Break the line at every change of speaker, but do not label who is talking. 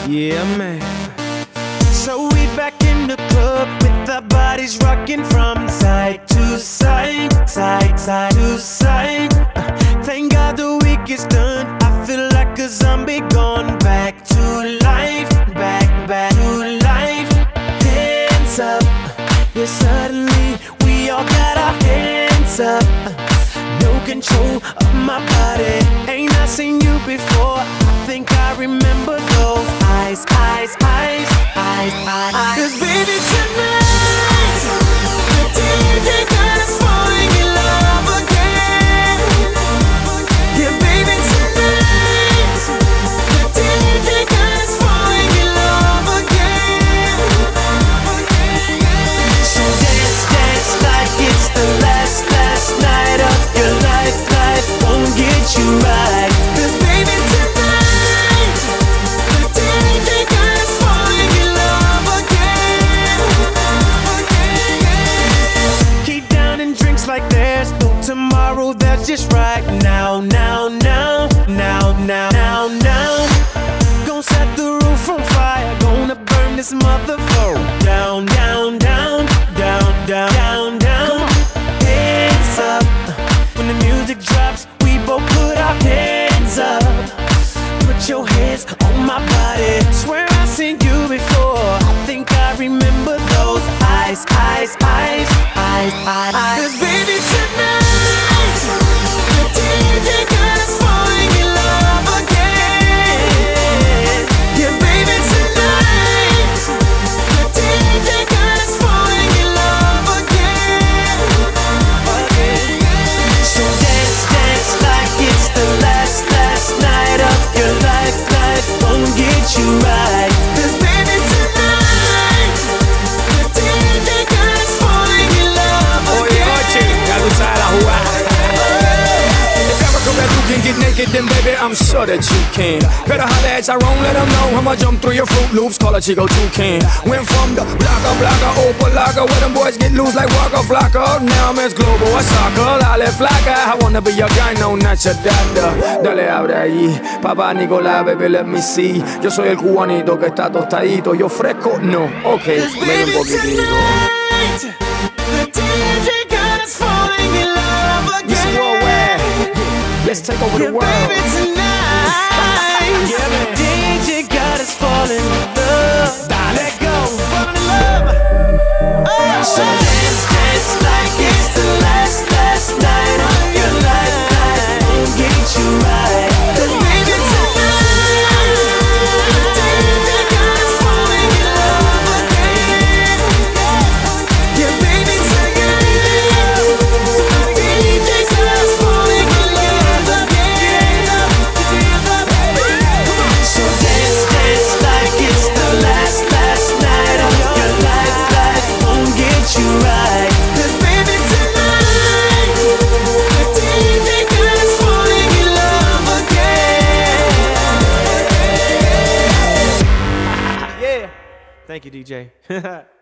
Yeah, man.
So we back in the club with our bodies rocking from side to side, side to side. Thank God the week is done. I feel like a zombie gone back to life, back to life. Hands up, yeah, suddenly we all got our hands up. No control of my body. Ain't I seen you before? I think I remember those eyes. 'Cause baby tonight, the DJ got us falling in love again. Yeah, baby tonight, the DJ got us falling in love again. So dance like it's the last night of your life. Life won't get you right. 'Cause baby tonight, the DJ got us falling in love again. Keep downing drinks like there's no tomorrow. That's just right now. Gonna set the roof on fire. Gonna burn this motherfucker down. Come on. Hands up. When the music drops, we both put our hands up. Put your hands on my body. Swear I've seen you before. I think I remember those eyes. 'Cause baby tonight, the DJ got us falling in love again. Yeah, baby tonight, the DJ got us falling in love again. So dance like it's the last night of your life. Life won't get you right. 'Cause baby tonight, the DJ got us falling in love again.
Oye, ya tú sabes la jugada. If ever come that you can get naked, then baby, I'm sure that you can. Better holler at Tyrone, let them know I'ma jump through your Fruit Loops, call a Chico Toucan. Went from the blocker, Opalaga, where them boys get loose like Waka Flocka. Now I'm as global as soccer, dale flaca. I wanna be your guy, no, not your dada. Dale, abre ahí, papá Nicolás, baby, let me see. Yo soy el cubanito que está tostadito, yo fresco, no, ok, ven un poquitito.
Tonight, the DJ got us falling in love again.
Listen, worldwide, let's take over the
Yeah,
world.
baby tonight,
Yeah, man.
DJ got us falling in love. Let go, fall in love. So dance like it's the last night of your life. Life won't get you right. 'Cause baby tonight, the DJ got us falling in love again. Yeah, baby tonight, the DJ got us falling in love again. So dance like it's the last night of your life. Life won't get you right. 'Cause baby tonight, the DJ got us falling in love again.
Yeah. Thank you, DJ.